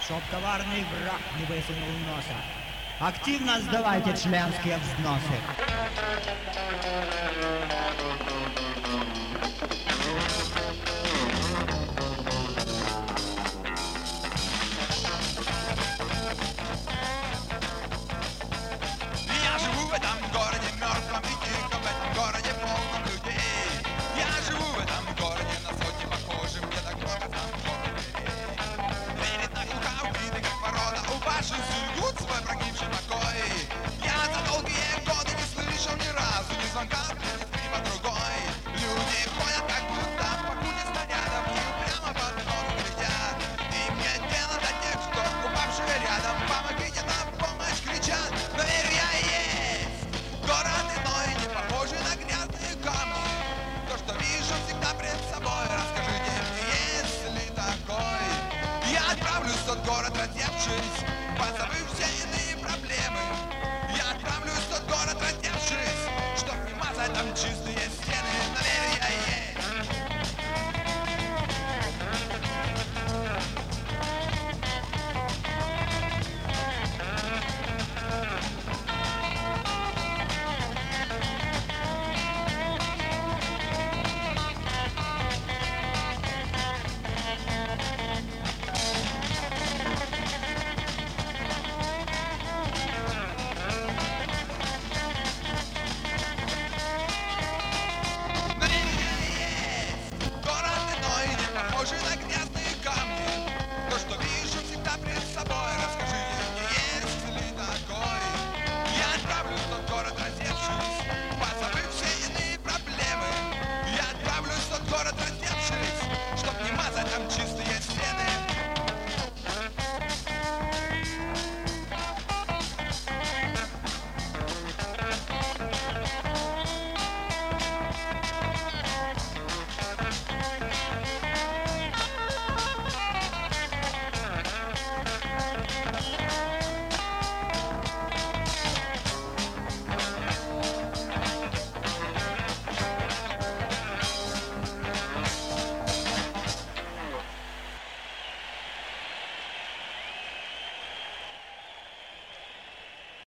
чтоб коварный враг не высунул носа. Активно сдавайте членские взносы. Я живу в этом городе мертвом и тихом, в этом городе полном людей. Я живу в этом городе на сотни похожим, где так много знакомых дверей. Двери так глуха убиты, как ворота, у башен стерегут свой прогнивший покой. Я за долгие годы не слышал ни разу ни звонка, ни по другой. Люди ходят как будто по куче снарядов и прямо под ногу глядят. Им нет дела до тех, что упавшие рядом, помогите, на помощь кричат. Но верю я есть город иной, не похожий на грязные камни. То, что вижу всегда пред собой, расскажите мне, есть ли такой. Я отправлюсь в тот город, раздевшись, позабыв все иные проблемы.